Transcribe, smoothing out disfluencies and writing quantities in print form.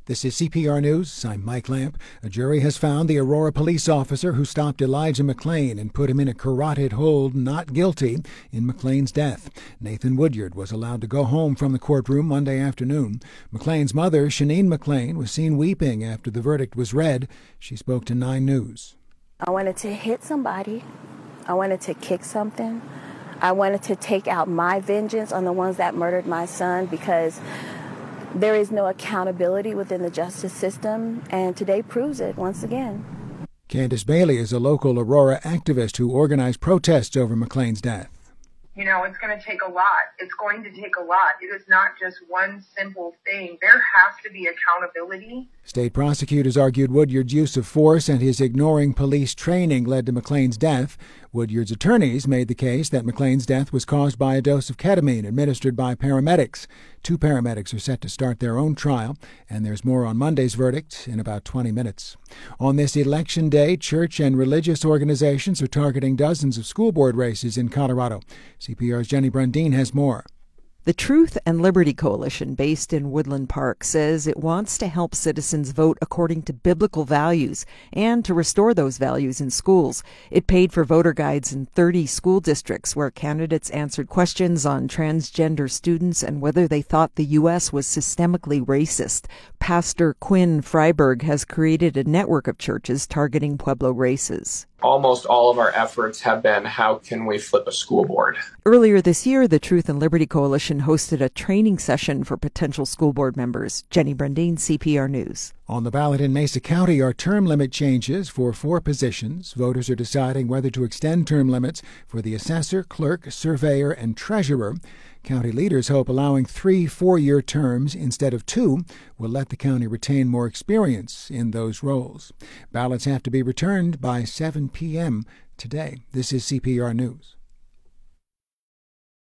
This is CPR News. I'm Mike Lamp. A jury has found the Aurora police officer who stopped Elijah McClain and put him in a carotid hold not guilty in McClain's death. Nathan Woodyard was allowed to go home from the courtroom Monday afternoon. McClain's mother, Shanine McClain, was seen weeping after the verdict was read. She spoke to 9 News. I wanted to hit somebody. I wanted to kick something. I wanted to take out my vengeance on the ones that murdered my son because there is no accountability within the justice system, and today proves it once again. Candace Bailey is a local Aurora activist who organized protests over McClain's death. You know, it's going to take a lot. It's going to take a lot. It is not just one simple thing. There has to be accountability. State prosecutors argued Woodyard's use of force and his ignoring police training led to McClain's death. Woodyard's attorneys made the case that McClain's death was caused by a dose of ketamine administered by paramedics. 2 paramedics are set to start their own trial, and there's more on Monday's verdict in about 20 minutes. On this election day, church and religious organizations are targeting dozens of school board races in Colorado. CPR's Jenny Brundin has more. The Truth and Liberty Coalition, based in Woodland Park, says it wants to help citizens vote according to biblical values and to restore those values in schools. It paid for voter guides in 30 school districts where candidates answered questions on transgender students and whether they thought the U.S. was systemically racist. Pastor Quinn Freiberg has created a network of churches targeting Pueblo races. Almost all of our efforts have been, how can we flip a school board? Earlier this year, the Truth and Liberty Coalition hosted a training session for potential school board members. Jenny Brundin, CPR News. On the ballot in Mesa County are term limit changes for 4 positions. Voters are deciding whether to extend term limits for the assessor, clerk, surveyor, and treasurer. County leaders hope allowing 3 4-year terms instead of 2 will let the county retain more experience in those roles. Ballots have to be returned by 7 p.m. today. This is CPR News.